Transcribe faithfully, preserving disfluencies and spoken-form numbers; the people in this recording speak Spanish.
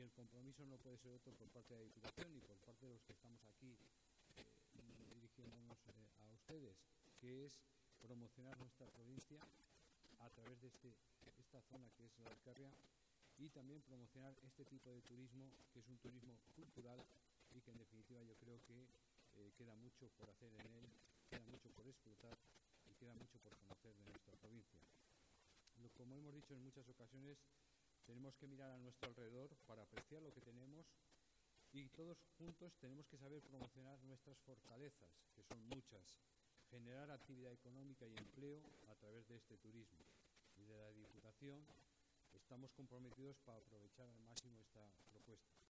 el compromiso no puede ser otro por parte de la Diputación y por parte de los que estamos aquí eh, dirigiéndonos eh, a ustedes, que es promocionar nuestra provincia a través de este, esta zona que es la Alcarria, y también promocionar este tipo de turismo, que es un turismo cultural y que en definitiva yo creo que eh, queda mucho por hacer en él, queda mucho por explotar y queda mucho por conocer de nuestra provincia. Lo, como hemos dicho en muchas ocasiones, tenemos que mirar a nuestro alrededor para apreciar lo que tenemos, y todos juntos tenemos que saber promocionar nuestras fortalezas, que son muchas, generar actividad económica y empleo a través de este turismo. Y de la Diputación estamos comprometidos para aprovechar al máximo esta propuesta.